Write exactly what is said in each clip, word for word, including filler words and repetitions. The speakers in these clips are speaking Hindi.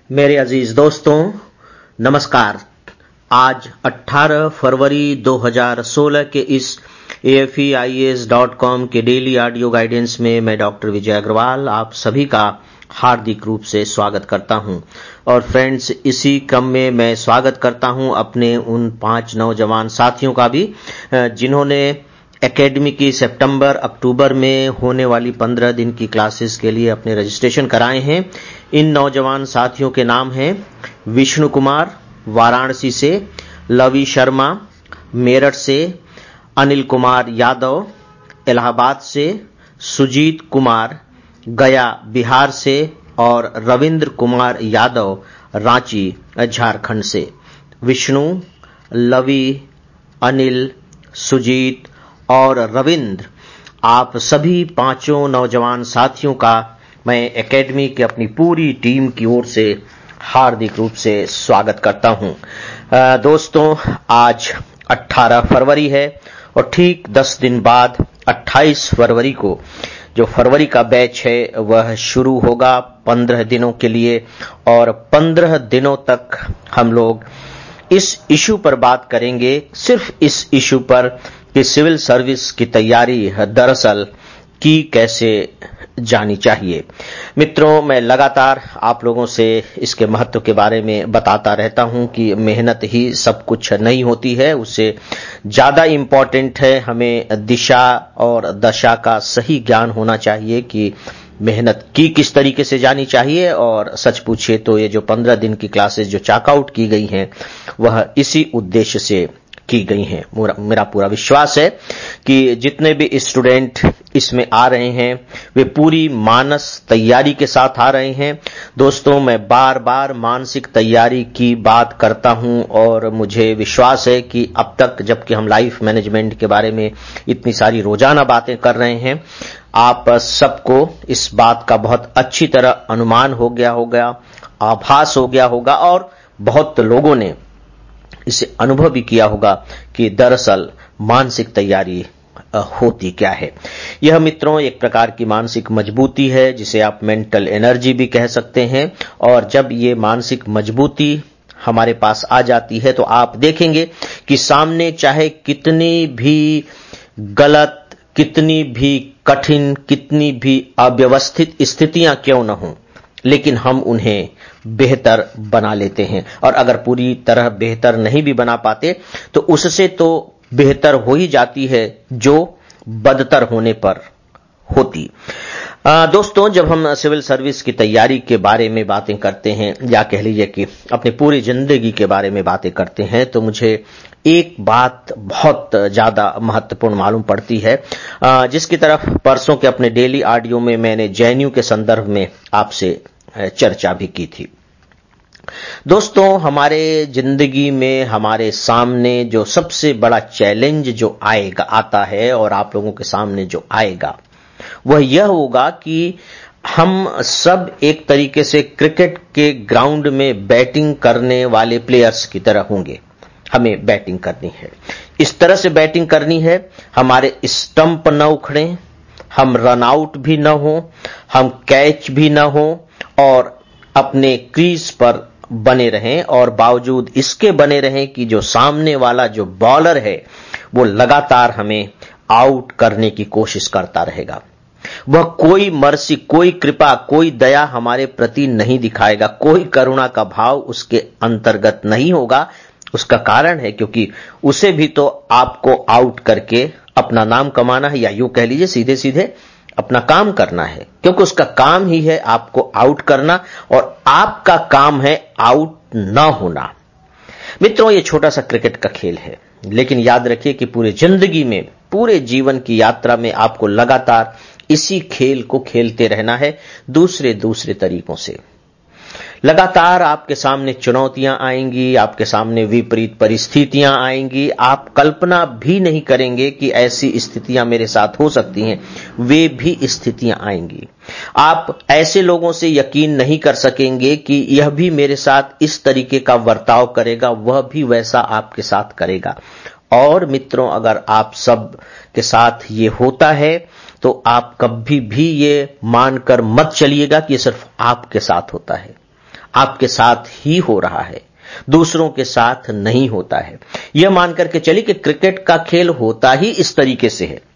मेरे अजीज दोस्तों, नमस्कार। आज अठारह फरवरी दो हज़ार सोलह के इस A F E I A S dot com के डेली ऑडियो गाइडेंस में मैं डॉक्टर विजय अग्रवाल आप सभी का हार्दिक रूप से स्वागत करता हूं। और फ्रेंड्स, इसी क्रम में मैं स्वागत करता हूं अपने उन पांच नौजवान साथियों का भी जिन्होंने एकेडमी की सितंबर अक्टूबर में होने वाली पंद्रह दिन की क्लासेस के लिए अपने रजिस्ट्रेशन कराए हैं। इन नौजवान साथियों के नाम हैं विष्णु कुमार वाराणसी से, लवी शर्मा मेरठ से, अनिल कुमार यादव इलाहाबाद से, सुजीत कुमार गया बिहार से और रविंद्र कुमार यादव रांची झारखंड से। विष्णु, लवी, अनिल, सुजीत और रविंद्र, आप सभी पांचों नौजवान साथियों का मैं एकेडमी की अपनी पूरी टीम की ओर से हार्दिक रूप से स्वागत करता हूं। दोस्तों, आज अठारह फरवरी है और ठीक दस दिन बाद अट्ठाईस फरवरी को जो फरवरी का बैच है वह शुरू होगा पंद्रह दिनों के लिए। और पंद्रह दिनों तक हम लोग इस इशू पर बात करेंगे, सिर्फ इस इशू पर कि सिविल सर्विस की तैयारी दरअसल की कैसे जानी चाहिए। मित्रों, मैं लगातार आप लोगों से इसके महत्व के बारे में बताता रहता हूं कि मेहनत ही सब कुछ नहीं होती है, उससे ज्यादा इंपॉर्टेंट है हमें दिशा और दशा का सही ज्ञान होना चाहिए कि मेहनत की किस तरीके से जानी चाहिए। और सच पूछिए तो ये जो पंद्रह दिन की क्लासेस जो चॉकआउट की गई हैं वह इसी उद्देश्य से की गई हैं। मेरा पूरा विश्वास है कि जितने भी स्टूडेंट इसमें आ रहे हैं वे पूरी मानस तैयारी के साथ आ रहे हैं। दोस्तों, मैं बार बार मानसिक तैयारी की बात करता हूं और मुझे विश्वास है कि अब तक जबकि हम लाइफ मैनेजमेंट के बारे में इतनी सारी रोजाना बातें कर रहे हैं, आप सबको इस बात का बहुत अच्छी तरह अनुमान हो गया होगा, आभास हो गया होगा और बहुत लोगों ने इसे अनुभव भी किया होगा कि दरअसल मानसिक तैयारी होती क्या है। यह मित्रों एक प्रकार की मानसिक मजबूती है जिसे आप मेंटल एनर्जी भी कह सकते हैं। और जब ये मानसिक मजबूती हमारे पास आ जाती है तो आप देखेंगे कि सामने चाहे कितनी भी गलत, कितनी भी कठिन, कितनी भी अव्यवस्थित स्थितियां क्यों न हों, लेकिन हम उन्हें बेहतर बना लेते हैं। और अगर पूरी तरह बेहतर नहीं भी बना पाते तो उससे तो बेहतर हो ही जाती है जो बदतर होने पर होती। आ, दोस्तों, जब हम सिविल सर्विस की तैयारी के बारे में बातें करते हैं या कह लीजिए कि अपनी पूरी जिंदगी के बारे में बातें करते हैं तो मुझे एक बात बहुत ज्यादा महत्वपूर्ण मालूम पड़ती है, आ, जिसकी तरफ परसों के अपने डेली ऑडियो में मैंने जे एन यू के संदर्भ में आपसे चर्चा भी की थी। दोस्तों, हमारे जिंदगी में हमारे सामने जो सबसे बड़ा चैलेंज जो आएगा आता है और आप लोगों के सामने जो आएगा वह यह होगा कि हम सब एक तरीके से क्रिकेट के ग्राउंड में बैटिंग करने वाले प्लेयर्स की तरह होंगे। हमें बैटिंग करनी है, इस तरह से बैटिंग करनी है हमारे स्टंप न उखड़े, हम रन आउट भी न हो, हम कैच भी न हो और अपने क्रीज पर बने रहें। और बावजूद इसके बने रहें कि जो सामने वाला जो बॉलर है वो लगातार हमें आउट करने की कोशिश करता रहेगा। वह कोई मर्सी, कोई कृपा, कोई दया हमारे प्रति नहीं दिखाएगा, कोई करुणा का भाव उसके अंतर्गत नहीं होगा। उसका कारण है क्योंकि उसे भी तो आपको आउट करके अपना नाम कमाना है, या यूं कह लीजिए सीधे सीधे अपना काम करना है, क्योंकि उसका काम ही है आपको आउट करना और आपका काम है आउट न होना। मित्रों, ये छोटा सा क्रिकेट का खेल है, लेकिन याद रखिए कि पूरी जिंदगी में, पूरे जीवन की यात्रा में आपको लगातार इसी खेल को खेलते रहना है, दूसरे दूसरे तरीकों से। लगातार आपके सामने चुनौतियां आएंगी, आपके सामने विपरीत परिस्थितियां आएंगी, आप कल्पना भी नहीं करेंगे कि ऐसी स्थितियां मेरे साथ हो सकती हैं, वे भी स्थितियां आएंगी। आप ऐसे लोगों से यकीन नहीं कर सकेंगे कि यह भी मेरे साथ इस तरीके का बर्ताव करेगा, वह भी वैसा आपके साथ करेगा। और मित्रों, अगर आप सब के साथ ये होता है तो आप कभी भी ये मानकर मत चलिएगा कि ये सिर्फ आपके साथ होता है। आपके साथ ही हो रहा है, दूसरों के साथ नहीं होता है। यह मान करके चलिए कि क्रिकेट का खेल होता ही इस तरीके से है।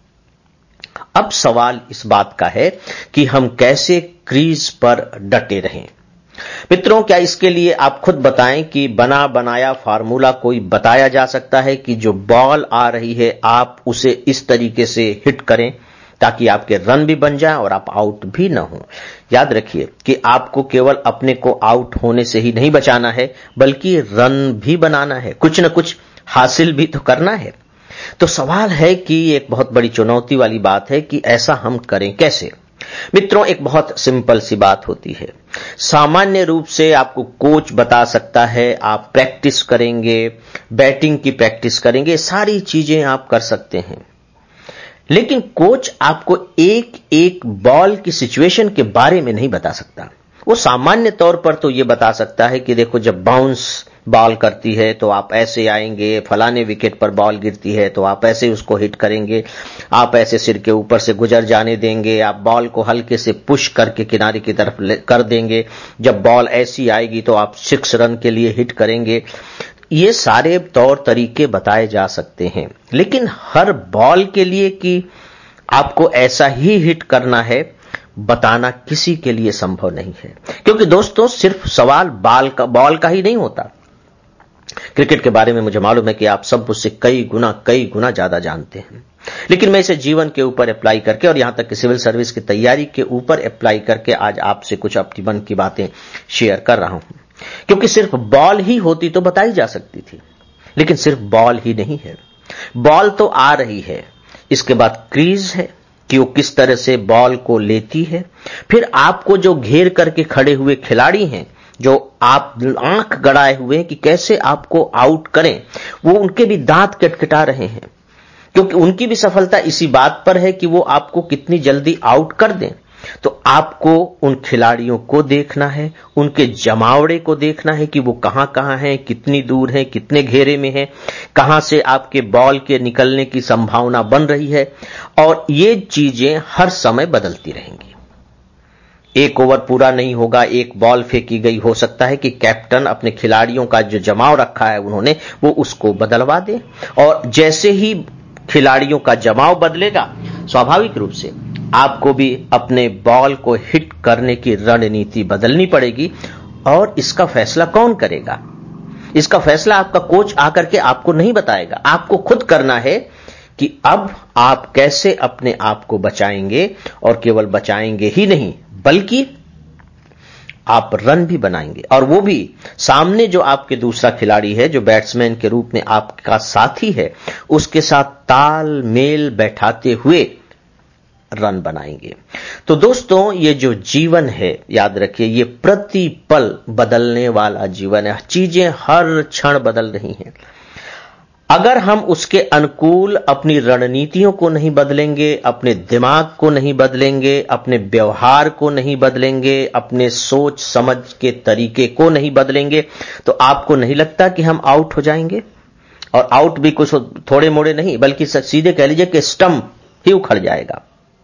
अब सवाल इस बात का है कि हम कैसे क्रीज पर डटे रहें। मित्रों, क्या इसके लिए आप खुद बताएं कि बना बनाया फार्मूला कोई बताया जा सकता है कि जो बॉल आ रही है आप उसे इस तरीके से हिट करें ताकि आपके रन भी बन जाएं और आप आउट भी न हो। याद रखिए कि आपको केवल अपने को आउट होने से ही नहीं बचाना है, बल्कि रन भी बनाना है, कुछ न कुछ हासिल भी तो करना है। तो सवाल है कि एक बहुत बड़ी चुनौती वाली बात है कि ऐसा हम करें कैसे। मित्रों, एक बहुत सिंपल सी बात होती है। सामान्य रूप से आपको कोच बता सकता है, आप प्रैक्टिस करेंगे, बैटिंग की प्रैक्टिस करेंगे, सारी चीजें आप कर सकते हैं, लेकिन कोच आपको एक एक बॉल की सिचुएशन के बारे में नहीं बता सकता। वो सामान्य तौर पर तो ये बता सकता है कि देखो, जब बाउंस बॉल करती है तो आप ऐसे आएंगे, फलाने विकेट पर बॉल गिरती है तो आप ऐसे उसको हिट करेंगे, आप ऐसे सिर के ऊपर से गुजर जाने देंगे, आप बॉल को हल्के से पुश करके किनारे की तरफ कर देंगे, जब बॉल ऐसी आएगी तो आप सिक्स रन के लिए हिट करेंगे। ये सारे तौर तरीके बताए जा सकते हैं, लेकिन हर बॉल के लिए कि आपको ऐसा ही हिट करना है, बताना किसी के लिए संभव नहीं है। क्योंकि दोस्तों, सिर्फ सवाल बॉल का बॉल का ही नहीं होता। क्रिकेट के बारे में मुझे मालूम है कि आप सब मुझसे कई गुना कई गुना ज्यादा जानते हैं, लेकिन मैं इसे जीवन के ऊपर अप्लाई करके और यहां तक कि सिविल सर्विस की तैयारी के ऊपर अप्लाई करके आज आपसे कुछ अपनी मन की बातें शेयर कर रहा हूं। क्योंकि सिर्फ बॉल ही होती तो बताई जा सकती थी, लेकिन सिर्फ बॉल ही नहीं है। बॉल तो आ रही है, इसके बाद क्रीज है कि वो किस तरह से बॉल को लेती है, फिर आपको जो घेर करके खड़े हुए खिलाड़ी हैं, जो आप आंख गड़ाए हुए हैं कि कैसे आपको आउट करें, वो उनके भी दांत कटकटा रहे हैं, क्योंकि उनकी भी सफलता इसी बात पर है कि वो आपको कितनी जल्दी आउट कर दें। तो आपको उन खिलाड़ियों को देखना है, उनके जमावड़े को देखना है कि वो कहां कहां हैं, कितनी दूर हैं, कितने घेरे में हैं, कहां से आपके बॉल के निकलने की संभावना बन रही है, और ये चीजें हर समय बदलती रहेंगी। एक ओवर पूरा नहीं होगा, एक बॉल फेंकी गई, हो सकता है कि कैप्टन अपने खिलाड़ियों का जो जमाव रखा है उन्होंने, वो उसको बदलवा दे, और जैसे ही खिलाड़ियों का जमाव बदलेगा, स्वाभाविक रूप से आपको भी अपने बॉल को हिट करने की रणनीति बदलनी पड़ेगी। और इसका फैसला कौन करेगा? इसका फैसला आपका कोच आकर के आपको नहीं बताएगा, आपको खुद करना है कि अब आप कैसे अपने आप को बचाएंगे, और केवल बचाएंगे ही नहीं बल्कि आप रन भी बनाएंगे, और वो भी सामने जो आपके दूसरा खिलाड़ी है, जो बैट्समैन के रूप में आपका साथी है, उसके साथ तालमेल बैठाते हुए रन बनाएंगे। तो दोस्तों, ये जो जीवन है, याद रखिए, ये प्रतिपल बदलने वाला जीवन है। चीजें हर क्षण बदल रही हैं। अगर हम उसके अनुकूल अपनी रणनीतियों को नहीं बदलेंगे, अपने दिमाग को नहीं बदलेंगे, अपने व्यवहार को नहीं बदलेंगे, अपने सोच समझ के तरीके को नहीं बदलेंगे, तो आपको नहीं लगता कि हम आउट हो जाएंगे? और आउट भी कुछ थोड़े मोड़े नहीं, बल्कि सीधे कह लीजिए कि स्टंप ही उखड़ जाएगा।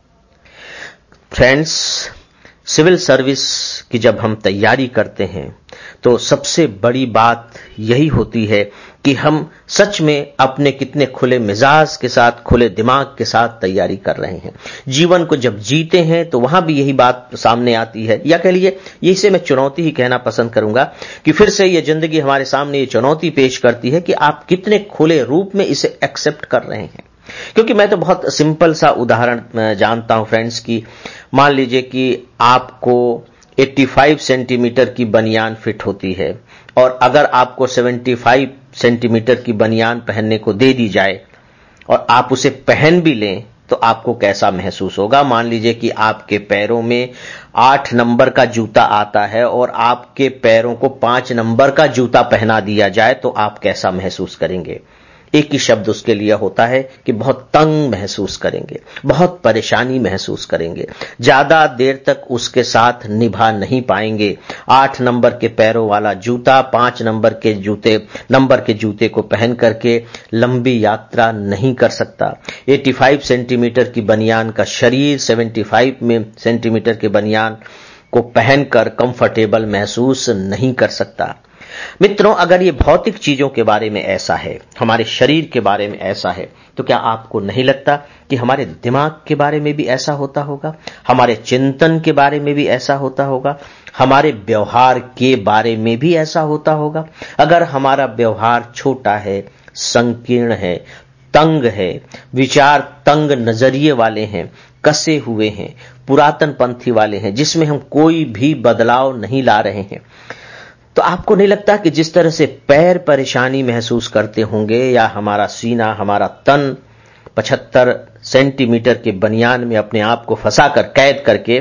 फ्रेंड्स, सिविल सर्विस की जब हम तैयारी करते हैं तो सबसे बड़ी बात यही होती है कि हम सच में अपने कितने खुले मिजाज के साथ, खुले दिमाग के साथ तैयारी कर रहे हैं। जीवन को जब जीते हैं तो वहां भी यही बात सामने आती है, या कह लीजिए, इसे मैं चुनौती ही कहना पसंद करूंगा कि फिर से ये जिंदगी हमारे सामने ये चुनौती पेश करती है कि आप कितने खुले रूप में इसे एक्सेप्ट कर रहे हैं। क्योंकि मैं तो बहुत सिंपल सा उदाहरण जानता हूं फ्रेंड्स की, मान लीजिए कि आपको पचासी सेंटीमीटर की बनियान फिट होती है, और अगर आपको पचहत्तर सेंटीमीटर की बनियान पहनने को दे दी जाए और आप उसे पहन भी लें, तो आपको कैसा महसूस होगा? मान लीजिए कि आपके पैरों में आठ नंबर का जूता आता है और आपके पैरों को पांच नंबर का जूता पहना दिया जाए, तो आप कैसा महसूस करेंगे? एक ही शब्द उसके लिए होता है कि बहुत तंग महसूस करेंगे, बहुत परेशानी महसूस करेंगे, ज्यादा देर तक उसके साथ निभा नहीं पाएंगे। आठ नंबर के पैरों वाला जूता पांच नंबर के जूते नंबर के जूते को पहन करके लंबी यात्रा नहीं कर सकता। पचासी सेंटीमीटर की बनियान का शरीर पचहत्तर में सेंटीमीटर के बनियान को पहनकर कंफर्टेबल महसूस नहीं कर सकता। मित्रों, अगर ये भौतिक चीजों के बारे में ऐसा है, हमारे शरीर के बारे में ऐसा है, तो क्या आपको नहीं लगता कि हमारे दिमाग के बारे में भी ऐसा होता होगा, हमारे चिंतन के बारे में भी ऐसा होता होगा, हमारे व्यवहार के बारे में भी ऐसा होता होगा? अगर हमारा व्यवहार छोटा है, संकीर्ण है, तंग है, विचार तंग नजरिए वाले हैं, कसे हुए हैं, पुरातन पंथी वाले हैं, जिसमें हम कोई भी बदलाव नहीं ला रहे हैं, तो आपको नहीं लगता कि जिस तरह से पैर परेशानी महसूस करते होंगे, या हमारा सीना, हमारा तन पचहत्तर सेंटीमीटर के बनियान में अपने आप को फंसाकर कैद करके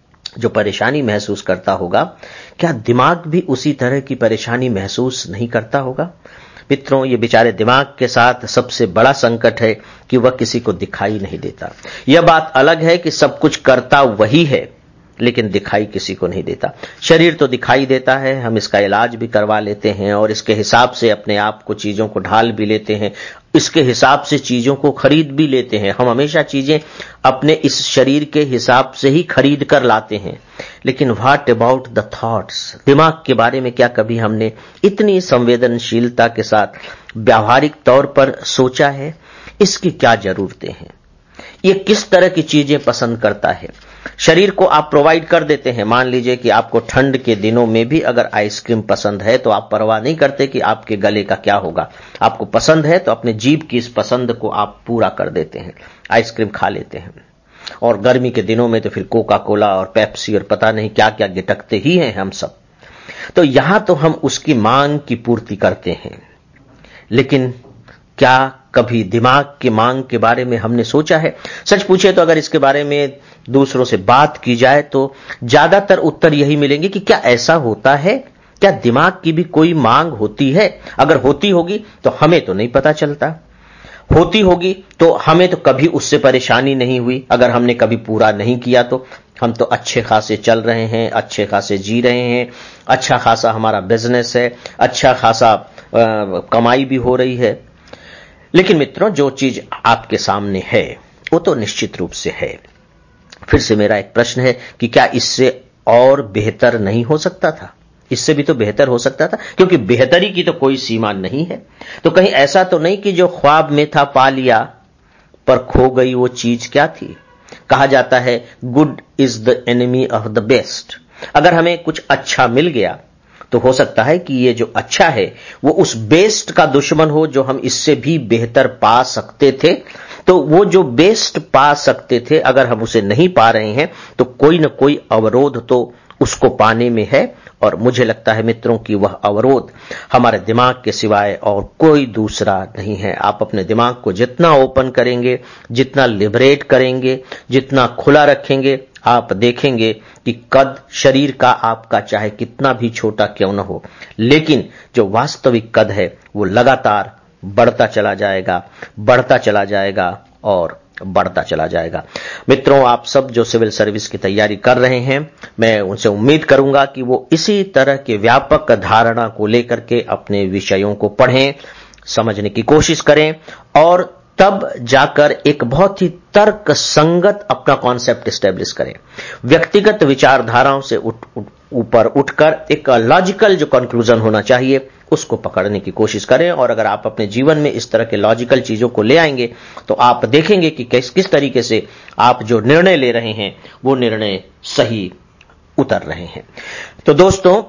जो परेशानी महसूस करता होगा, क्या दिमाग भी उसी तरह की परेशानी महसूस नहीं करता होगा? मित्रों, ये बेचारे दिमाग के साथ सबसे बड़ा संकट है कि वह किसी को दिखाई नहीं देता। यह बात अलग है कि सब कुछ करता वही है, लेकिन दिखाई किसी को नहीं देता। शरीर तो दिखाई देता है, हम इसका इलाज भी करवा लेते हैं और इसके हिसाब से अपने आप को चीजों को ढाल भी लेते हैं, इसके हिसाब से चीजों को खरीद भी लेते हैं। हम हमेशा चीजें अपने इस शरीर के हिसाब से ही खरीद कर लाते हैं, लेकिन व्हाट अबाउट द थॉट्स? दिमाग के बारे में क्या कभी हमने इतनी संवेदनशीलता के साथ व्यावहारिक तौर पर सोचा है? इसकी क्या जरूरतें हैं? ये किस तरह की चीजें पसंद करता है? शरीर को आप प्रोवाइड कर देते हैं। मान लीजिए कि आपको ठंड के दिनों में भी अगर आइसक्रीम पसंद है, तो आप परवाह नहीं करते कि आपके गले का क्या होगा। आपको पसंद है तो अपने जीभ की इस पसंद को आप पूरा कर देते हैं, आइसक्रीम खा लेते हैं। और गर्मी के दिनों में तो फिर कोका कोला और पेप्सी और पता नहीं क्या क्या गिटकते ही हैं हम सब। तो यहां तो हम उसकी मांग की पूर्ति करते हैं, लेकिन क्या कभी दिमाग की मांग के बारे में हमने सोचा है? सच पूछे तो अगर इसके बारे में दूसरों से बात की जाए तो ज्यादातर उत्तर यही मिलेंगे कि क्या ऐसा होता है? क्या दिमाग की भी कोई मांग होती है? अगर होती होगी तो हमें तो नहीं पता चलता, होती होगी तो हमें तो कभी उससे परेशानी नहीं हुई। अगर हमने कभी पूरा नहीं किया तो हम तो अच्छे खासे चल रहे हैं, अच्छे खासे जी रहे हैं, अच्छा खासा हमारा बिजनेस है, अच्छा खासा कमाई भी हो रही है। लेकिन मित्रों, जो चीज आपके सामने है वो तो निश्चित रूप से है। फिर से मेरा एक प्रश्न है कि क्या इससे और बेहतर नहीं हो सकता था? इससे भी तो बेहतर हो सकता था, क्योंकि बेहतरी की तो कोई सीमा नहीं है। तो कहीं ऐसा तो नहीं कि जो ख्वाब में था पा लिया, पर खो गई वो चीज क्या थी? कहा जाता है good is the enemy of the best. अगर हमें कुछ अच्छा मिल गया तो हो सकता है कि ये जो अच्छा है वो उस बेस्ट का दुश्मन हो, जो हम इससे भी बेहतर पा सकते थे। तो वो जो बेस्ट पा सकते थे, अगर हम उसे नहीं पा रहे हैं तो कोई न कोई अवरोध तो उसको पाने में है। और मुझे लगता है मित्रों कि वह अवरोध हमारे दिमाग के सिवाय और कोई दूसरा नहीं है। आप अपने दिमाग को जितना ओपन करेंगे, जितना लिबरेट करेंगे, जितना खुला रखेंगे, आप देखेंगे कि कद शरीर का आपका चाहे कितना भी छोटा क्यों न हो, लेकिन जो वास्तविक कद है वो लगातार बढ़ता चला जाएगा, बढ़ता चला जाएगा और बढ़ता चला जाएगा। मित्रों, आप सब जो सिविल सर्विस की तैयारी कर रहे हैं, मैं उनसे उम्मीद करूंगा कि वो इसी तरह के व्यापक धारणा को लेकर के अपने विषयों को पढ़ें, समझने की कोशिश करें और तब जाकर एक बहुत ही तर्क संगत अपना कॉन्सेप्ट एस्टेब्लिश करें। व्यक्तिगत विचारधाराओं से उठ, उठ, ऊपर उठकर एक लॉजिकल जो कंक्लूजन होना चाहिए उसको पकड़ने की कोशिश करें। और अगर आप अपने जीवन में इस तरह के लॉजिकल चीजों को ले आएंगे तो आप देखेंगे कि किस किस तरीके से आप जो निर्णय ले रहे हैं वो निर्णय सही उतर रहे हैं। तो दोस्तों,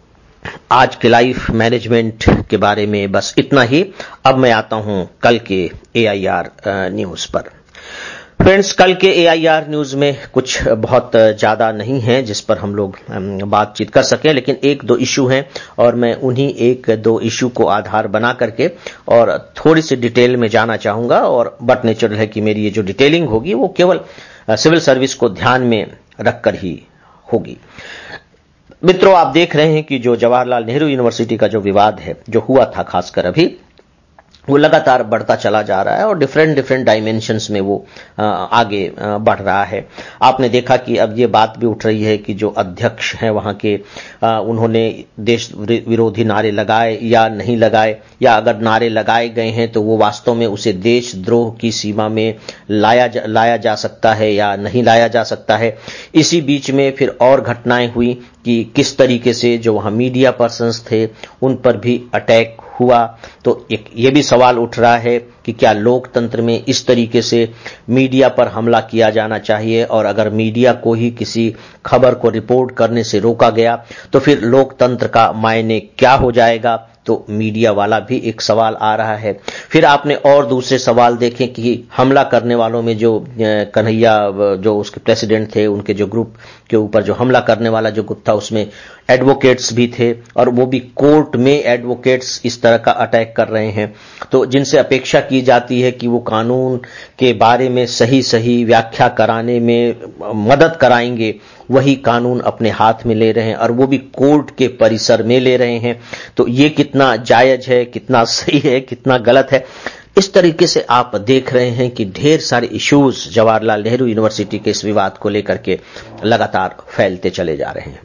आज के लाइफ मैनेजमेंट के बारे में बस इतना ही। अब मैं आता हूं कल के ए आई आर न्यूज पर। फ्रेंड्स, कल के ए आई आर न्यूज में कुछ बहुत ज्यादा नहीं है जिस पर हम लोग बातचीत कर सकें, लेकिन एक दो इशू हैं और मैं उन्हीं एक दो इशू को आधार बना करके और थोड़ी सी डिटेल में जाना चाहूंगा। और बट नेचुरल है कि मेरी ये जो डिटेलिंग होगी वो केवल सिविल सर्विस को ध्यान में रखकर ही होगी। मित्रों, आप देख रहे हैं कि जो जवाहरलाल नेहरू यूनिवर्सिटी का जो विवाद है जो हुआ था, खासकर अभी वो लगातार बढ़ता चला जा रहा है और डिफरेंट डिफरेंट डायमेंशंस में वो आ, आगे आ, बढ़ रहा है। आपने देखा कि अब ये बात भी उठ रही है कि जो अध्यक्ष हैं वहां के, आ, उन्होंने देश विरोधी नारे लगाए या नहीं लगाए, या अगर नारे लगाए गए हैं तो वो वास्तव में उसे देशद्रोह की सीमा में लाया जा, लाया जा सकता है या नहीं लाया जा सकता है। इसी बीच में फिर और घटनाएं हुई कि किस तरीके से जो वहां मीडिया पर्सन्स थे उन पर भी अटैक हुआ। तो एक ये भी सवाल उठ रहा है कि क्या लोकतंत्र में इस तरीके से मीडिया पर हमला किया जाना चाहिए, और अगर मीडिया को ही किसी खबर को रिपोर्ट करने से रोका गया तो फिर लोकतंत्र का मायने क्या हो जाएगा। तो मीडिया वाला भी एक सवाल आ रहा है। फिर आपने और दूसरे सवाल देखें कि हमला करने वालों में जो कन्हैया, जो उसके प्रेसिडेंट थे, उनके जो ग्रुप के ऊपर जो हमला करने वाला जो ग्रुप था उसमें एडवोकेट्स भी थे, और वो भी कोर्ट में एडवोकेट्स इस तरह का अटैक कर रहे हैं। तो जिनसे अपेक्षा की जाती है कि वो कानून के बारे में सही सही व्याख्या कराने में मदद कराएंगे, वही कानून अपने हाथ में ले रहे हैं और वो भी कोर्ट के परिसर में ले रहे हैं। तो ये कितना जायज है, कितना सही है, कितना गलत है। इस तरीके से आप देख रहे हैं कि ढेर सारे इश्यूज जवाहरलाल नेहरू यूनिवर्सिटी के इस विवाद को लेकर के लगातार फैलते चले जा रहे हैं।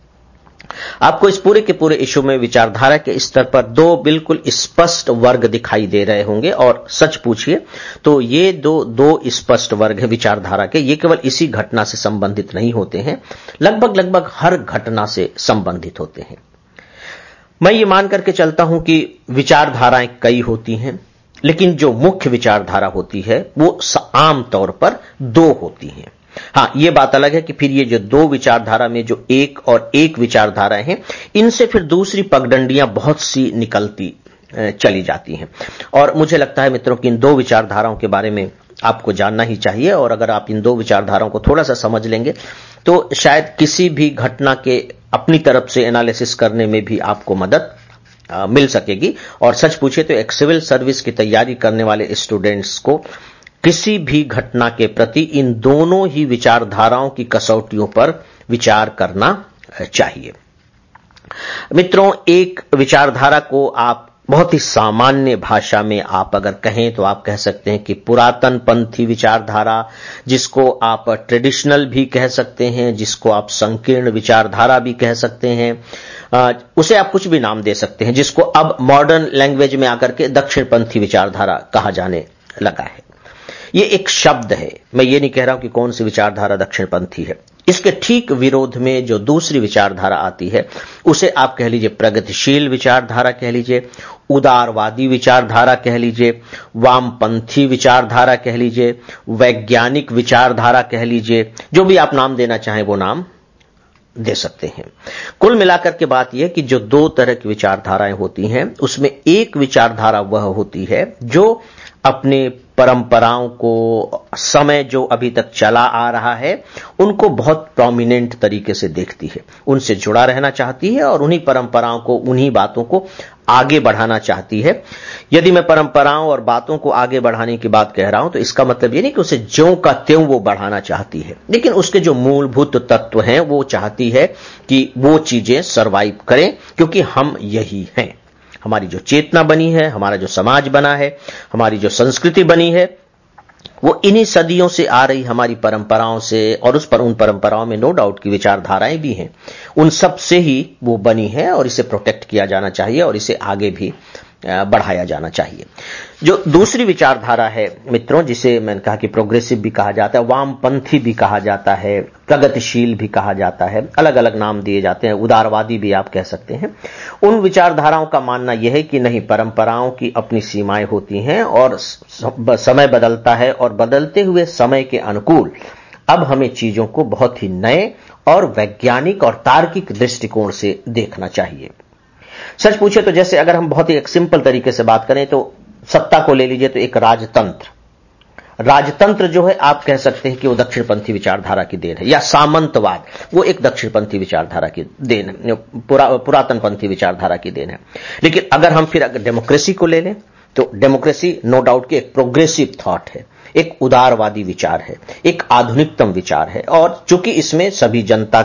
आपको इस पूरे के पूरे इशू में विचारधारा के स्तर पर दो बिल्कुल स्पष्ट वर्ग दिखाई दे रहे होंगे, और सच पूछिए तो ये दो दो स्पष्ट वर्ग है विचारधारा के। ये केवल इसी घटना से संबंधित नहीं होते हैं, लगभग लगभग हर घटना से संबंधित होते हैं। मैं ये मान करके चलता हूं कि विचारधाराएं कई होती हैं, लेकिन जो मुख्य विचारधारा होती है वो आम तौर पर दो होती हैं। हां, यह बात अलग है कि फिर ये जो दो विचारधारा में जो एक और एक विचारधाराएं हैं, इनसे फिर दूसरी पगडंडियां बहुत सी निकलती चली जाती हैं। और मुझे लगता है मित्रों कि इन दो विचारधाराओं के बारे में आपको जानना ही चाहिए, और अगर आप इन दो विचारधाराओं को थोड़ा सा समझ लेंगे तो शायद किसी भी घटना के अपनी तरफ से एनालिसिस करने में भी आपको मदद आ, मिल सकेगी। और सच पूछे तो एक सिविल सर्विस की तैयारी करने वाले स्टूडेंट्स को किसी भी घटना के प्रति इन दोनों ही विचारधाराओं की कसौटियों पर विचार करना चाहिए। मित्रों, एक विचारधारा को आप बहुत ही सामान्य भाषा में आप अगर कहें तो आप कह सकते हैं कि पुरातन पंथी विचारधारा, जिसको आप ट्रेडिशनल भी कह सकते हैं, जिसको आप संकीर्ण विचारधारा भी कह सकते हैं, उसे आप कुछ भी नाम दे सकते हैं, जिसको अब मॉडर्न लैंग्वेज में आकर के दक्षिण पंथी विचारधारा कहा जाने लगा है। ये एक शब्द है, मैं ये नहीं कह रहा हूं कि कौन सी विचारधारा दक्षिण पंथी है। इसके ठीक विरोध में जो दूसरी विचारधारा आती है उसे आप कह लीजिए प्रगतिशील विचारधारा कह लीजिए, उदारवादी विचारधारा कह लीजिए, वामपंथी विचारधारा कह लीजिए, वैज्ञानिक विचारधारा कह लीजिए, जो भी आप नाम देना चाहें वो नाम दे सकते हैं। कुल मिलाकर के बात यह कि जो दो तरह की विचारधाराएं होती हैं उसमें एक विचारधारा वह होती है जो अपने परंपराओं को, समय जो अभी तक चला आ रहा है उनको बहुत प्रोमिनेंट तरीके से देखती है, उनसे जुड़ा रहना चाहती है और उन्हीं परंपराओं को, उन्हीं बातों को आगे बढ़ाना चाहती है। यदि मैं परंपराओं और बातों को आगे बढ़ाने की बात कह रहा हूं तो इसका मतलब ये नहीं कि उसे ज्यों का त्यों वो बढ़ाना चाहती है, लेकिन उसके जो मूलभूत तत्व हैं वो चाहती है कि वो चीजें सरवाइव करें, क्योंकि हम यही हैं। हमारी जो चेतना बनी है, हमारा जो समाज बना है, हमारी जो संस्कृति बनी है, वो इन्हीं सदियों से आ रही हमारी परंपराओं से, और उस पर उन परंपराओं में नो डाउट की विचारधाराएं भी हैं, उन सब से ही वो बनी है और इसे प्रोटेक्ट किया जाना चाहिए और इसे आगे भी बढ़ाया जाना चाहिए। जो दूसरी विचारधारा है मित्रों, जिसे मैंने कहा कि प्रोग्रेसिव भी कहा जाता है, वामपंथी भी कहा जाता है, प्रगतिशील भी कहा जाता है, अलग अलग नाम दिए जाते हैं, उदारवादी भी आप कह सकते हैं। उन विचारधाराओं का मानना यह है कि नहीं, परंपराओं की अपनी सीमाएं होती हैं और समय बदलता है और बदलते हुए समय के अनुकूल अब हमें चीजों को बहुत ही नए और वैज्ञानिक और तार्किक दृष्टिकोण से देखना चाहिए। सच पूछे तो जैसे अगर हम बहुत ही एक सिंपल तरीके से बात करें तो सत्ता को ले लीजिए, तो एक राजतंत्र राजतंत्र जो है आप कह सकते हैं कि वो दक्षिणपंथी विचारधारा की देन है, या सामंतवाद वो एक दक्षिणपंथी विचारधारा की देन है, पुरा, पुरातनपंथी विचारधारा की देन है। लेकिन अगर हम फिर अगर डेमोक्रेसी को ले लें तो डेमोक्रेसी नो डाउट कि एक प्रोग्रेसिव थॉट है, एक उदारवादी विचार है, एक आधुनिकतम विचार है, और चूंकि इसमें सभी जनता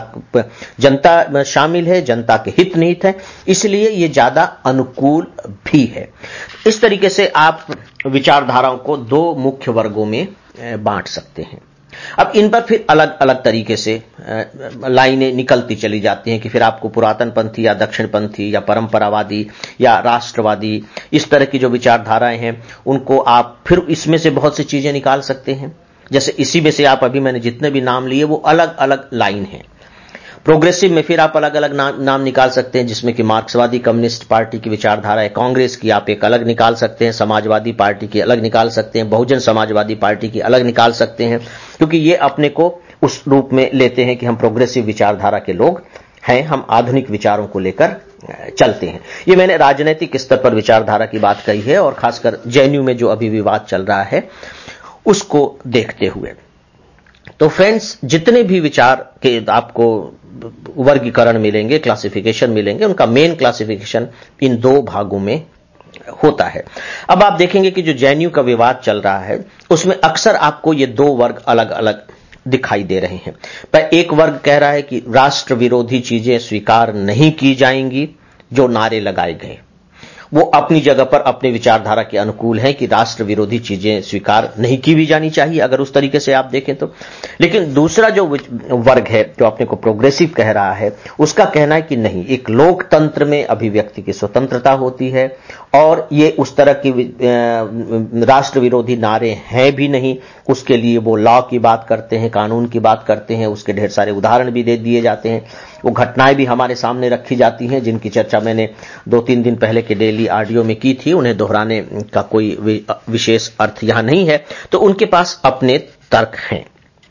जनता शामिल है, जनता के हित निहित है, इसलिए ये ज्यादा अनुकूल भी है। इस तरीके से आप विचारधाराओं को दो मुख्य वर्गों में बांट सकते हैं। अब इन पर फिर अलग अलग तरीके से लाइनें निकलती चली जाती हैं कि फिर आपको पुरातन पंथी या दक्षिण पंथी या परंपरावादी या राष्ट्रवादी, इस तरह की जो विचारधाराएं हैं उनको आप फिर इसमें से बहुत सी चीजें निकाल सकते हैं। जैसे इसी में से आप अभी मैंने जितने भी नाम लिए वो अलग अलग लाइन हैं। प्रोग्रेसिव में फिर आप अलग अलग नाम, नाम निकाल सकते हैं, जिसमें कि मार्क्सवादी कम्युनिस्ट पार्टी की विचारधारा है, कांग्रेस की आप एक अलग निकाल सकते हैं, समाजवादी पार्टी की अलग निकाल सकते हैं, बहुजन समाजवादी पार्टी की अलग निकाल सकते हैं, क्योंकि ये अपने को उस रूप में लेते हैं कि हम प्रोग्रेसिव विचारधारा के लोग हैं, हम आधुनिक विचारों को लेकर चलते हैं। ये मैंने राजनीतिक स्तर पर विचारधारा की बात कही है, और खासकर जेएनयू में जो अभी विवाद चल रहा है उसको देखते हुए। तो फ्रेंड्स, जितने भी विचार के आपको वर्गीकरण मिलेंगे, क्लासिफिकेशन मिलेंगे, उनका मेन क्लासिफिकेशन इन दो भागों में होता है। अब आप देखेंगे कि जो जेएनयू का विवाद चल रहा है उसमें अक्सर आपको ये दो वर्ग अलग अलग दिखाई दे रहे हैं। पर एक वर्ग कह रहा है कि राष्ट्र विरोधी चीजें स्वीकार नहीं की जाएंगी, जो नारे लगाए गए वो अपनी जगह पर अपने विचारधारा के अनुकूल है कि राष्ट्र विरोधी चीजें स्वीकार नहीं की भी जानी चाहिए, अगर उस तरीके से आप देखें तो। लेकिन दूसरा जो वर्ग है जो अपने को प्रोग्रेसिव कह रहा है, उसका कहना है कि नहीं, एक लोकतंत्र में अभिव्यक्ति की स्वतंत्रता होती है, और ये उस तरह की राष्ट्र विरोधी नारे हैं भी नहीं। उसके लिए वो लॉ की बात करते हैं, कानून की बात करते हैं, उसके ढेर सारे उदाहरण भी दे दिए जाते हैं, वो घटनाएं भी हमारे सामने रखी जाती हैं, जिनकी चर्चा मैंने दो तीन दिन पहले के डेली ऑडियो में की थी। उन्हें दोहराने का कोई विशेष अर्थ यहां नहीं है, तो उनके पास अपने तर्क हैं।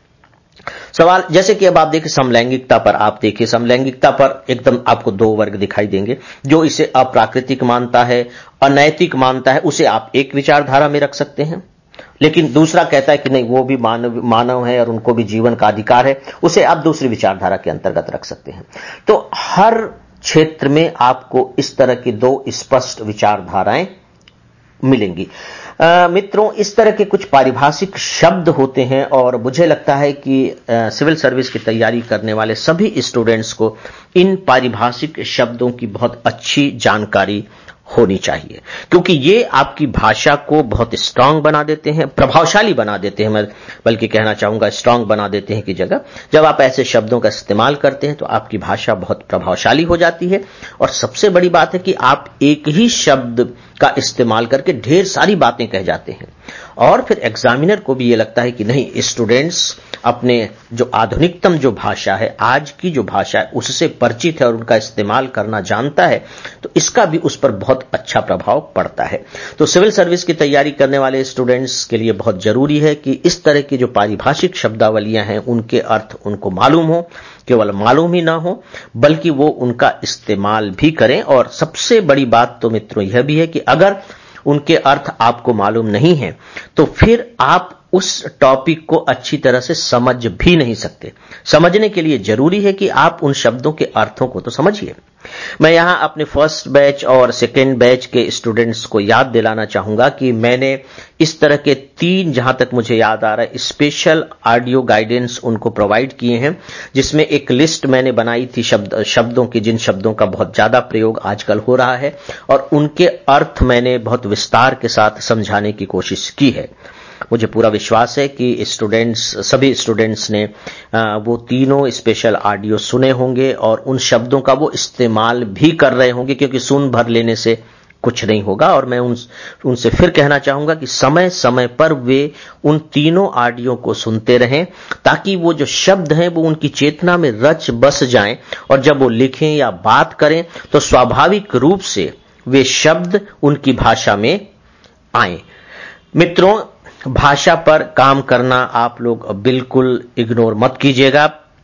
सवाल जैसे कि अब आप देखिए समलैंगिकता पर, आप देखिए समलैंगिकता पर एकदम आपको दो वर्ग दिखाई देंगे। जो इसे अप्राकृतिक मानता है, अनैतिक मानता है, उसे आप एक विचारधारा में रख सकते हैं। लेकिन दूसरा कहता है कि नहीं, वो भी मानव मानव है और उनको भी जीवन का अधिकार है, उसे आप दूसरी विचारधारा के अंतर्गत रख सकते हैं। तो हर क्षेत्र में आपको इस तरह की दो स्पष्ट विचारधाराएं मिलेंगी। आ, मित्रों, इस तरह के कुछ पारिभाषिक शब्द होते हैं, और मुझे लगता है कि आ, सिविल सर्विस की तैयारी करने वाले सभी स्टूडेंट्स को इन पारिभाषिक शब्दों की बहुत अच्छी जानकारी होनी चाहिए, क्योंकि ये आपकी भाषा को बहुत स्ट्रांग बना देते हैं, प्रभावशाली बना देते हैं। मैं बल्कि कहना चाहूंगा स्ट्रांग बना देते हैं की जगह, जब आप ऐसे शब्दों का इस्तेमाल करते हैं तो आपकी भाषा बहुत प्रभावशाली हो जाती है। और सबसे बड़ी बात है कि आप एक ही शब्द का इस्तेमाल करके ढेर सारी बातें कह जाते हैं, और फिर एग्जामिनर को भी ये लगता है कि नहीं, स्टूडेंट्स अपने जो आधुनिकतम जो भाषा है, आज की जो भाषा है, उससे परिचित है और उनका इस्तेमाल करना जानता है, तो इसका भी उस पर बहुत अच्छा प्रभाव पड़ता है। तो सिविल सर्विस की तैयारी करने वाले स्टूडेंट्स के लिए बहुत जरूरी है कि इस तरह की जो पारिभाषिक शब्दावलियां हैं उनके अर्थ उनको मालूम हो, केवल मालूम ही ना हो बल्कि वो उनका इस्तेमाल भी करें। और सबसे बड़ी बात तो मित्रों यह भी है कि अगर उनके अर्थ आपको मालूम नहीं है तो फिर आप उस टॉपिक को अच्छी तरह से समझ भी नहीं सकते। समझने के लिए जरूरी है कि आप उन शब्दों के अर्थों को तो समझिए। मैं यहां अपने फर्स्ट बैच और सेकेंड बैच के स्टूडेंट्स को याद दिलाना चाहूंगा कि मैंने इस तरह के तीन, जहां तक मुझे याद आ रहा है, स्पेशल ऑडियो गाइडेंस उनको प्रोवाइड किए हैं, जिसमें एक लिस्ट मैंने बनाई थी शब्द शब्दों की, जिन शब्दों का बहुत ज्यादा प्रयोग आजकल हो रहा है, और उनके अर्थ मैंने बहुत विस्तार के साथ समझाने की कोशिश की है। मुझे पूरा विश्वास है कि स्टूडेंट्स, सभी स्टूडेंट्स ने वो तीनों स्पेशल ऑडियो सुने होंगे और उन शब्दों का वो इस्तेमाल भी कर रहे होंगे, क्योंकि सुन भर लेने से कुछ नहीं होगा। और मैं उन उनसे फिर कहना चाहूंगा कि समय समय पर वे उन तीनों ऑडियो को सुनते रहें, ताकि वो जो शब्द हैं वो उनकी चेतना में रच बस जाएं, और जब वो लिखें या बात करें तो स्वाभाविक रूप से वे शब्द उनकी भाषा में आए। मित्रों, भाषा पर काम करना आप लोग बिल्कुल इग्नोर मत कीजिएगा।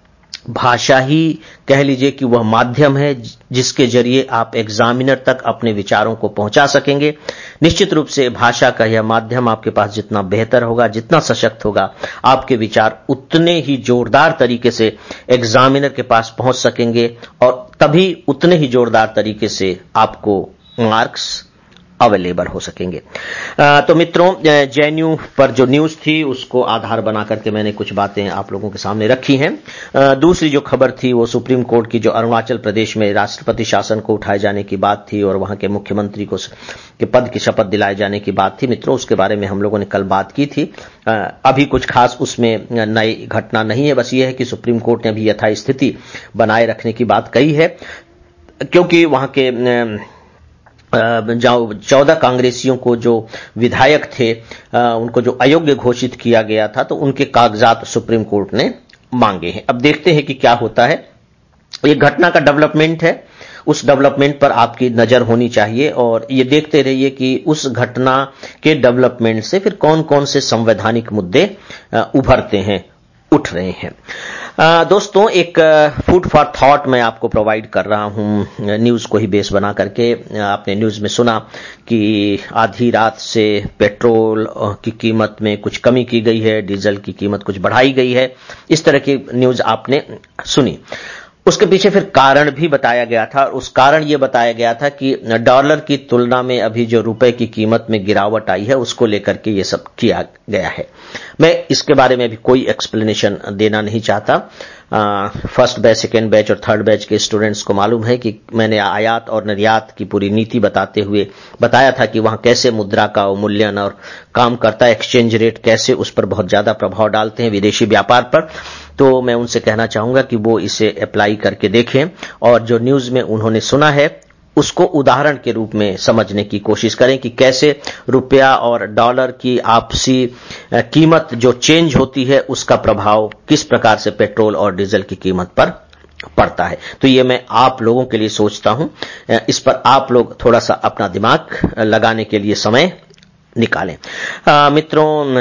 भाषा ही कह लीजिए कि वह माध्यम है जिसके जरिए आप एग्जामिनर तक अपने विचारों को पहुंचा सकेंगे। निश्चित रूप से भाषा का यह माध्यम आपके पास जितना बेहतर होगा, जितना सशक्त होगा, आपके विचार उतने ही जोरदार तरीके से एग्जामिनर के पास पहुंच सकेंगे, और तभी उतने ही जोरदार तरीके से आपको मार्क्स अवेलेबल हो सकेंगे। आ, तो मित्रों, जेएनयू पर जो न्यूज थी उसको आधार बना करके मैंने कुछ बातें आप लोगों के सामने रखी हैं। आ, दूसरी जो खबर थी वो सुप्रीम कोर्ट की जो अरुणाचल प्रदेश में राष्ट्रपति शासन को उठाए जाने की बात थी और वहां के मुख्यमंत्री को के पद की शपथ दिलाए जाने की बात थी। मित्रों, उसके बारे में हम लोगों ने कल बात की थी। आ, अभी कुछ खास उसमें नई घटना नहीं है, बस ये है कि सुप्रीम कोर्ट ने अभी यथास्थिति बनाए रखने की बात कही है, क्योंकि वहां के चौदह कांग्रेसियों को जो विधायक थे उनको जो अयोग्य घोषित किया गया था, तो उनके कागजात सुप्रीम कोर्ट ने मांगे हैं। अब देखते हैं कि क्या होता है। ये घटना का डेवलपमेंट है, उस डेवलपमेंट पर आपकी नजर होनी चाहिए और ये देखते रहिए कि उस घटना के डेवलपमेंट से फिर कौन कौन से संवैधानिक मुद्दे उभरते हैं, उठ रहे हैं। आ, दोस्तों, एक फूड फॉर थॉट मैं आपको प्रोवाइड कर रहा हूं न्यूज को ही बेस बना करके। आपने न्यूज में सुना कि आधी रात से पेट्रोल की कीमत में कुछ कमी की गई है, डीजल की कीमत कुछ बढ़ाई गई है, इस तरह की न्यूज आपने सुनी। उसके पीछे फिर कारण भी बताया गया था और उस कारण ये बताया गया था कि डॉलर की तुलना में अभी जो रुपए की कीमत में गिरावट आई है उसको लेकर के ये सब किया गया है। मैं इसके बारे में भी कोई एक्सप्लेनेशन देना नहीं चाहता। फर्स्ट बैच, सेकेंड बैच और थर्ड बैच के स्टूडेंट्स को मालूम है कि मैंने आयात और निर्यात की पूरी नीति बताते हुए बताया था कि वहां कैसे मुद्रा का अवमूल्यन और काम करता है, एक्सचेंज रेट कैसे उस पर बहुत ज्यादा प्रभाव डालते हैं विदेशी व्यापार पर। तो मैं उनसे कहना चाहूंगा कि वो इसे अप्लाई करके देखें और जो न्यूज में उन्होंने सुना है उसको उदाहरण के रूप में समझने की कोशिश करें कि कैसे रुपया और डॉलर की आपसी कीमत जो चेंज होती है उसका प्रभाव किस प्रकार से पेट्रोल और डीजल की कीमत पर पड़ता है। तो ये मैं आप लोगों के लिए सोचता हूं, इस पर आप लोग थोड़ा सा अपना दिमाग लगाने के लिए समय निकालें। आ, मित्रों,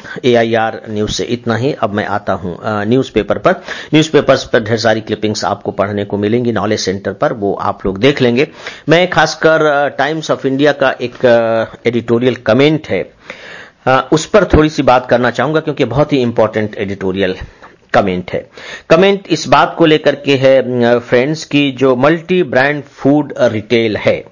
एआईआर न्यूज से इतना ही। अब मैं आता हूं न्यूज़पेपर पर। न्यूज़पेपर्स पर ढेर सारी क्लिपिंग्स आपको पढ़ने को मिलेंगी नॉलेज सेंटर पर, वो आप लोग देख लेंगे। मैं खासकर टाइम्स ऑफ इंडिया का एक एडिटोरियल कमेंट है, आ, उस पर थोड़ी सी बात करना चाहूंगा क्योंकि बहुत ही इंपॉर्टेंट एडिटोरियल कमेंट है। कमेंट इस बात को लेकर के है फ्रेंड्स की जो मल्टी ब्रांड फूड रिटेल है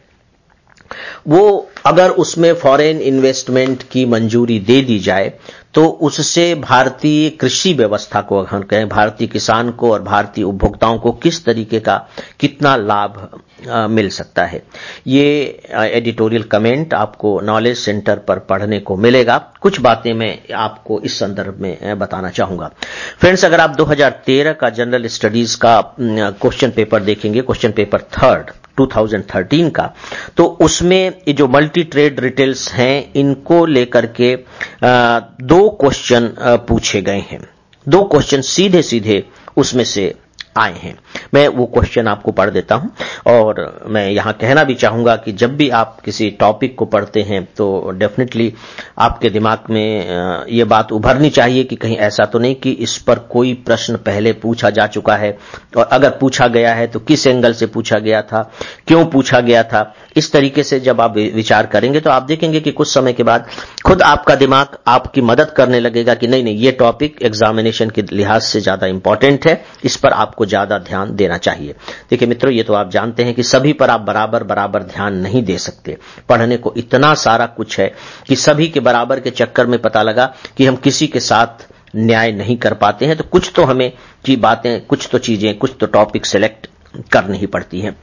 वो अगर उसमें फॉरेन इन्वेस्टमेंट की मंजूरी दे दी जाए तो उससे भारतीय कृषि व्यवस्था को, हम कहें भारतीय किसान को और भारतीय उपभोक्ताओं को किस तरीके का कितना लाभ आ, मिल सकता है। ये एडिटोरियल कमेंट आपको नॉलेज सेंटर पर पढ़ने को मिलेगा। कुछ बातें मैं आपको इस संदर्भ में बताना चाहूंगा। फ्रेंड्स, अगर आप दो हज़ार तेरह का जनरल स्टडीज का क्वेश्चन पेपर देखेंगे, क्वेश्चन पेपर थर्ड दो हज़ार तेरह का, तो उसमें ये जो मल्टी ट्रेड रिटेल्स हैं इनको लेकर के आ, दो क्वेश्चन पूछे गए हैं। दो क्वेश्चन सीधे सीधे उसमें से आए हैं। मैं वो क्वेश्चन आपको पढ़ देता हूं और मैं यहां कहना भी चाहूंगा कि जब भी आप किसी टॉपिक को पढ़ते हैं तो डेफिनेटली आपके दिमाग में ये बात उभरनी चाहिए कि कहीं ऐसा तो नहीं कि इस पर कोई प्रश्न पहले पूछा जा चुका है और अगर पूछा गया है तो किस एंगल से पूछा गया था, क्यों पूछा गया था। इस तरीके से जब आप विचार करेंगे तो आप देखेंगे कि कुछ समय के बाद खुद आपका दिमाग आपकी मदद करने लगेगा कि नहीं नहीं ये टॉपिक एग्जामिनेशन के लिहाज से ज्यादा इंपॉर्टेंट है, इस पर आपको ज्यादा ध्यान देना चाहिए। देखिए मित्रों, ये तो आप जानते हैं कि सभी पर आप बराबर बराबर ध्यान नहीं दे सकते। पढ़ने को इतना सारा कुछ है कि सभी के बराबर के चक्कर में पता लगा कि हम किसी के साथ न्याय नहीं कर पाते हैं। तो कुछ तो हमें की बातें, कुछ तो चीजें, कुछ तो टॉपिक सेलेक्ट करनी ही पड़ती हैं।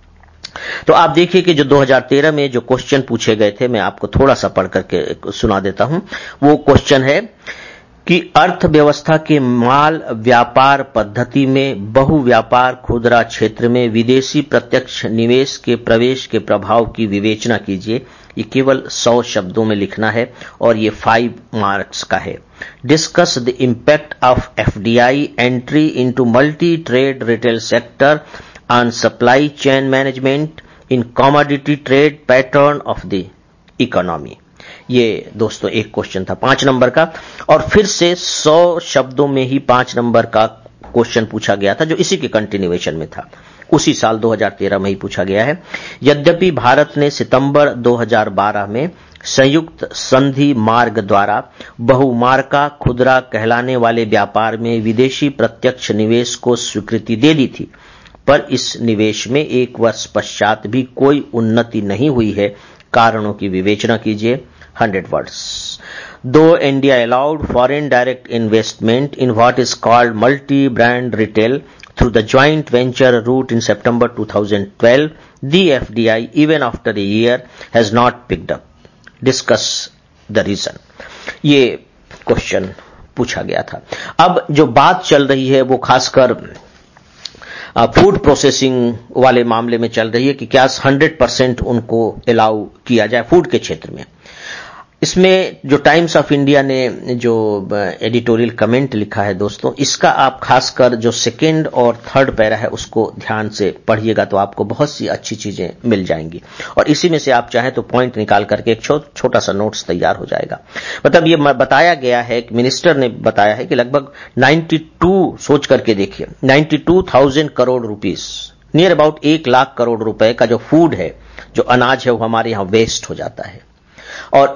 तो आप देखिए कि जो दो हज़ार तेरह में जो क्वेश्चन पूछे गए थे, मैं आपको थोड़ा सा पढ़ करके सुना देता हूं। वो क्वेश्चन है कि अर्थव्यवस्था के माल व्यापार पद्धति में बहु व्यापार खुदरा क्षेत्र में विदेशी प्रत्यक्ष निवेश के प्रवेश के प्रभाव की विवेचना कीजिए। ये केवल सौ शब्दों में लिखना है और ये फाइव मार्क्स का है। Discuss the impact of FDI entry into multi trade retail sector on supply chain management in commodity trade pattern of the economy. ये दोस्तों एक क्वेश्चन था पांच नंबर का और फिर से सौ शब्दों में ही पांच नंबर का क्वेश्चन पूछा गया था जो इसी के कंटिन्यूएशन में था। उसी साल दो हज़ार तेरह में ही पूछा गया है। यद्यपि भारत ने सितंबर दो हज़ार बारह में संयुक्त संधि मार्ग द्वारा बहुमार्का खुदरा कहलाने वाले व्यापार में विदेशी प्रत्यक्ष निवेश को स्वीकृति दे दी थी, पर इस निवेश में एक वर्ष पश्चात भी कोई उन्नति नहीं हुई है, कारणों की विवेचना कीजिए। Hundred words. Though India allowed foreign direct investment in what is called multi brand retail through the joint venture route in September twenty twelve, the F D I, even after a year, has not picked up. Discuss the reason. ये क्वेश्चन पूछा गया था। अब जो बात चल रही है वो खासकर फूड प्रोसेसिंग वाले मामले में चल रही है कि क्या हंड्रेड परसेंट उनको अलाउ किया जाए फूड के क्षेत्र में। इसमें जो टाइम्स ऑफ इंडिया ने जो एडिटोरियल कमेंट लिखा है दोस्तों, इसका आप खासकर जो सेकेंड और थर्ड पैरा है उसको ध्यान से पढ़िएगा तो आपको बहुत सी अच्छी चीजें मिल जाएंगी और इसी में से आप चाहें तो पॉइंट निकाल करके एक छो, छोटा सा नोट्स तैयार हो जाएगा। मतलब ये बताया गया है कि मिनिस्टर ने बताया है कि लगभग बानवे सोच करके देखिए बानवे हज़ार करोड़ रुपीस, नियर अबाउट एक लाख करोड़ रुपए का जो फूड है, जो अनाज है, वो हमारे यहां वेस्ट हो जाता है। और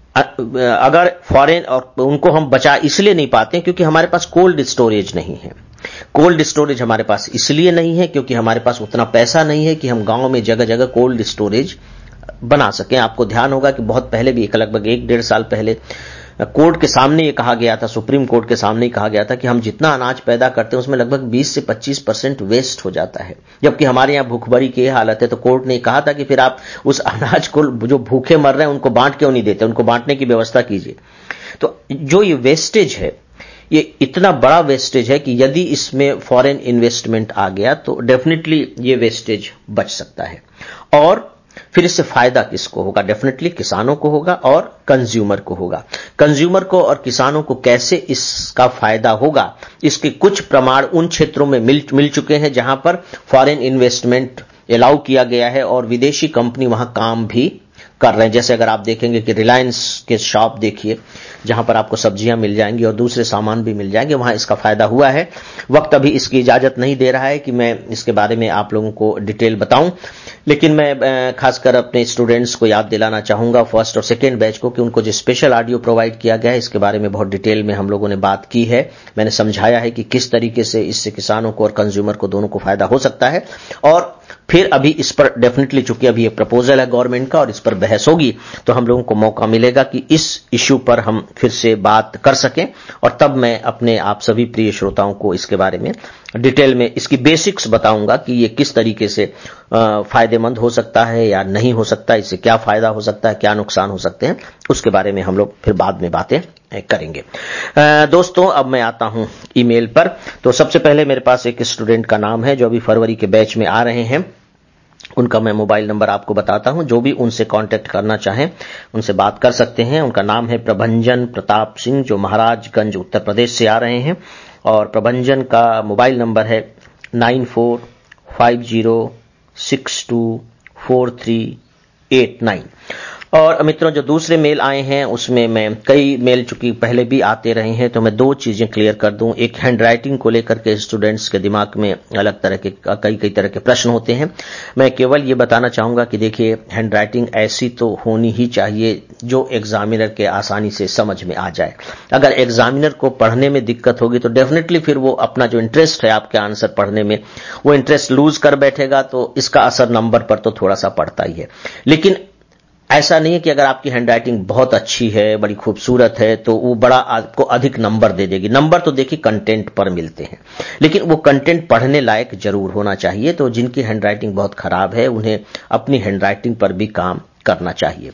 अगर फॉरेन और उनको हम बचा इसलिए नहीं पाते क्योंकि हमारे पास कोल्ड स्टोरेज नहीं है। कोल्ड स्टोरेज हमारे पास इसलिए नहीं है क्योंकि हमारे पास उतना पैसा नहीं है कि हम गांव में जगह जगह कोल्ड स्टोरेज बना सकें। आपको ध्यान होगा कि बहुत पहले भी एक लगभग एक डेढ़ साल पहले कोर्ट के सामने ये कहा गया था, सुप्रीम कोर्ट के सामने ही कहा गया था कि हम जितना अनाज पैदा करते हैं उसमें लगभग बीस से पच्चीस परसेंट वेस्ट हो जाता है, जबकि हमारे यहाँ भूखमरी की हालत है। तो कोर्ट ने कहा था कि फिर आप उस अनाज को जो भूखे मर रहे हैं उनको बांट क्यों नहीं देते, उनको बांटने की व्यवस्था कीजिए। तो जो ये वेस्टेज है, ये इतना बड़ा वेस्टेज है कि यदि इसमें फॉरेन इन्वेस्टमेंट आ गया तो डेफिनेटली ये वेस्टेज बच सकता है। और फिर इससे फायदा किसको होगा? डेफिनेटली किसानों को होगा और कंज्यूमर को होगा। कंज्यूमर को और किसानों को कैसे इसका फायदा होगा, इसके कुछ प्रमाण उन क्षेत्रों में मिल मिल चुके हैं जहां पर फॉरेन इन्वेस्टमेंट अलाउ किया गया है और विदेशी कंपनी वहां काम भी कर रहे हैं। जैसे अगर आप देखेंगे कि रिलायंस के शॉप देखिए जहां पर आपको सब्जियां मिल जाएंगी और दूसरे सामान भी मिल जाएंगे, वहां इसका फायदा हुआ है। वक्त अभी इसकी इजाजत नहीं दे रहा है कि मैं इसके बारे में आप लोगों को डिटेल बताऊं, लेकिन मैं खासकर अपने स्टूडेंट्स को याद दिलाना चाहूंगा, फर्स्ट और सेकेंड बैच को, कि उनको जो स्पेशल ऑडियो प्रोवाइड किया गया है इसके बारे में बहुत डिटेल में हम लोगों ने बात की है। मैंने समझाया है कि किस तरीके से इससे किसानों को और कंज्यूमर को दोनों को फायदा हो सकता है। और फिर अभी इस पर डेफिनेटली, चूंकि अभी ये प्रपोजल है गवर्नमेंट का और इस पर बहस होगी, तो हम लोगों को मौका मिलेगा कि इस इश्यू पर हम फिर से बात कर सकें और तब मैं अपने आप सभी प्रिय श्रोताओं को इसके बारे में डिटेल में इसकी बेसिक्स बताऊंगा कि ये किस तरीके से फायदेमंद हो सकता है या नहीं हो सकता, इससे क्या फायदा हो सकता है, क्या नुकसान हो सकते हैं, उसके बारे में हम लोग फिर बाद में बातें करेंगे। दोस्तों अब मैं आता हूं ईमेल पर। तो सबसे पहले मेरे पास एक स्टूडेंट का नाम है जो अभी फरवरी के बैच में आ रहे हैं, उनका मैं मोबाइल नंबर आपको बताता हूं, जो भी उनसे कांटेक्ट करना चाहें उनसे बात कर सकते हैं। उनका नाम है प्रभंजन प्रताप सिंह, जो महाराजगंज उत्तर प्रदेश से आ रहे हैं और प्रभंजन का मोबाइल नंबर है nine four five zero six two four three eight nine. और मित्रों जो दूसरे मेल आए हैं उसमें मैं कई मेल चूंकि पहले भी आते रहे हैं तो मैं दो चीजें क्लियर कर दूं। एक हैंड राइटिंग को लेकर के स्टूडेंट्स के दिमाग में अलग तरह के कई कई तरह के प्रश्न होते हैं। मैं केवल ये बताना चाहूंगा कि देखिए हैंड राइटिंग ऐसी तो होनी ही चाहिए जो एग्जामिनर के आसानी से समझ में आ जाए। अगर एग्जामिनर को पढ़ने में दिक्कत होगी तो डेफिनेटली फिर वो अपना जो इंटरेस्ट है आपके आंसर पढ़ने में, वो इंटरेस्ट लूज कर बैठेगा, तो इसका असर नंबर पर तो थोड़ा सा पड़ता ही है। लेकिन ऐसा नहीं है कि अगर आपकी हैंडराइटिंग बहुत अच्छी है, बड़ी खूबसूरत है, तो वो बड़ा आपको अधिक नंबर दे देगी। नंबर तो देखिए कंटेंट पर मिलते हैं, लेकिन वो कंटेंट पढ़ने लायक जरूर होना चाहिए। तो जिनकी हैंडराइटिंग बहुत खराब है उन्हें अपनी हैंडराइटिंग पर भी काम करना चाहिए।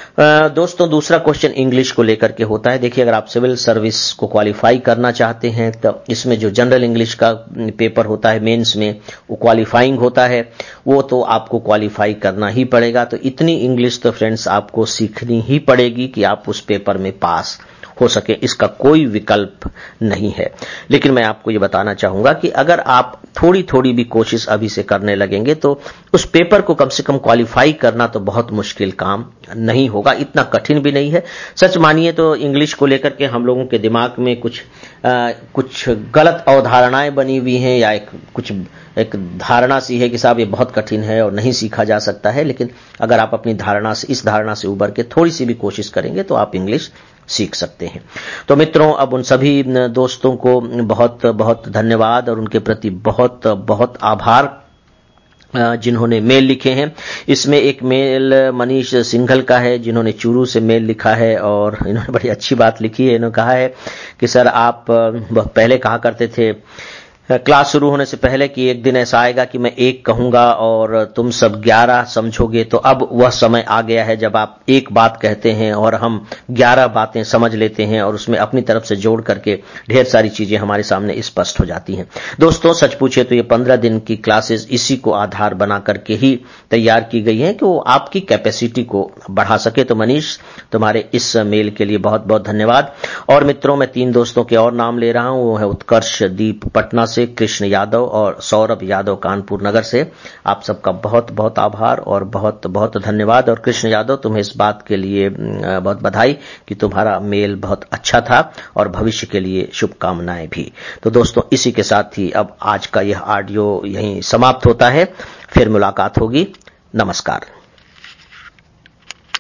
दोस्तों दूसरा क्वेश्चन इंग्लिश को लेकर के होता है। देखिए अगर आप सिविल सर्विस को क्वालिफाई करना चाहते हैं तो इसमें जो जनरल इंग्लिश का पेपर होता है मेंस में, वो क्वालिफाइंग होता है, वो तो आपको क्वालिफाई करना ही पड़ेगा। तो इतनी इंग्लिश तो फ्रेंड्स आपको सीखनी ही पड़ेगी कि आप उस पेपर में पास हो सके, इसका कोई विकल्प नहीं है। लेकिन मैं आपको ये बताना चाहूंगा कि अगर आप थोड़ी थोड़ी भी कोशिश अभी से करने लगेंगे तो उस पेपर को कम से कम क्वालिफाई करना तो बहुत मुश्किल काम नहीं होगा, इतना कठिन भी नहीं है। सच मानिए तो इंग्लिश को लेकर के हम लोगों के दिमाग में कुछ आ, कुछ गलत अवधारणाएं बनी हुई हैं या एक कुछ एक धारणा सी है कि साहब ये बहुत कठिन है और नहीं सीखा जा सकता है। लेकिन अगर आप अपनी धारणा से इस धारणा से उबर के थोड़ी सी भी कोशिश करेंगे तो आप इंग्लिश सीख सकते हैं। तो मित्रों अब उन सभी दोस्तों को बहुत बहुत धन्यवाद और उनके प्रति बहुत बहुत आभार जिन्होंने मेल लिखे हैं। इसमें एक मेल मनीष सिंघल का है, जिन्होंने चूरू से मेल लिखा है और इन्होंने बड़ी अच्छी बात लिखी है। इन्होंने कहा है कि सर, आप पहले कहा करते थे क्लास शुरू होने से पहले कि एक दिन ऐसा आएगा कि मैं एक कहूंगा और तुम सब ग्यारह समझोगे, तो अब वह समय आ गया है जब आप एक बात कहते हैं और हम ग्यारह बातें समझ लेते हैं और उसमें अपनी तरफ से जोड़ करके ढेर सारी चीजें हमारे सामने स्पष्ट हो जाती हैं। दोस्तों, सच पूछे तो ये पंद्रह दिन की क्लासेस इसी को आधार बना करके ही तैयार की गई हैं कि वो आपकी कैपेसिटी को बढ़ा सके। तो मनीष, तुम्हारे इस मेल के लिए बहुत बहुत धन्यवाद। और मित्रों, मैं तीन दोस्तों के और नाम ले रहा हूं। वो है उत्कर्ष दीप पटना से, कृष्ण यादव और सौरभ यादव कानपुर नगर से। आप सबका बहुत बहुत आभार और बहुत बहुत धन्यवाद। और कृष्ण यादव, तुम्हें इस बात के लिए बहुत बधाई कि तुम्हारा मेल बहुत अच्छा था और भविष्य के लिए शुभकामनाएं भी। तो दोस्तों, इसी के साथ ही अब आज का यह ऑडियो यहीं समाप्त होता है। फिर मुलाकात होगी। नमस्कार।